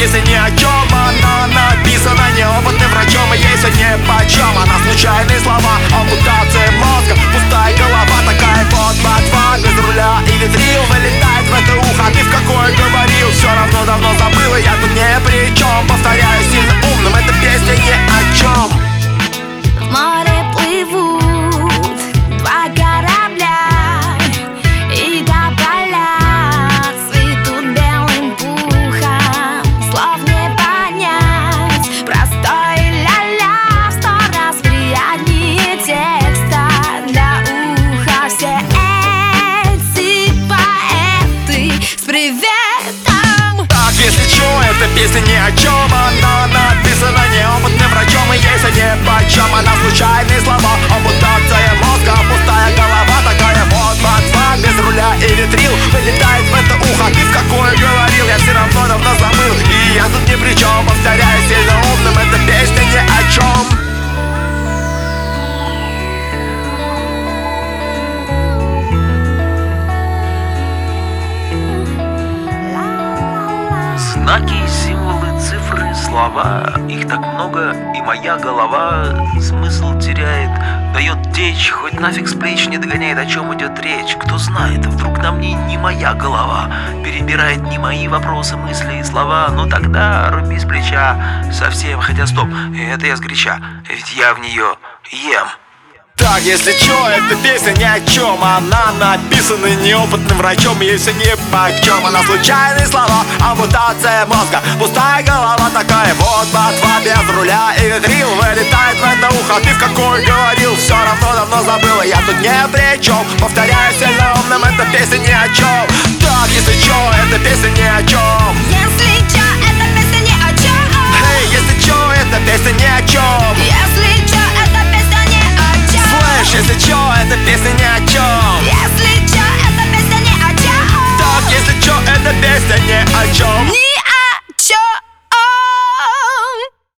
песня ни о чем, она написана неопытным врачом, и ей все нипочем. Она случайные слова, ампутация мозга, пустая голова, такая вот ботва, без руля и ветрил, вылетает в это ухо. Ты в какой говорил, все равно давно забыл, и я тут не при чем. Повторяю, сильно умным, эта песня ни о чем. В море плывут два корабля, и тополя цветут белым пухом. Слов не понять, простой ля-ля в 100 раз приятнее текста для уха. Все эти поэты с приветом. Так, если чё, эта песня ни о чем, она написана неопытным врачом, и ей все нипочем. Она случайные слова, ампутация мозга, пустая голова, такая вот ботва, без руля и ветрил, вылетает в это ухо. Ты в какой говорил, я все равно давно забыл, и я тут ни при чем. Повторяю, сильно умным, эта песня ни о чем. Знаки, символы, цифры, слова, их так много, и моя голова смысл теряет, дает течь, хоть нафиг с плеч не догоняет, о чем идет речь. Кто знает, вдруг на мне не моя голова перебирает не мои вопросы, мысли и слова. Ну тогда руби с плеча совсем, хотя стоп, это я сгоряча, ведь я в нее ем. Так, если чё, эта песня ни о чем, она написана неопытным врачом, ей все нипочем. Она случайные слова, ампутация мозга, пустая голова, такая вот ботва, без руля и ветрил, вылетает в это ухо. Ты в какой говорил, все равно давно забыл, я тут не при чем. Повторяю, сильно умным, эта песня ни о чем. Так, если чё, эта песня ни о чем.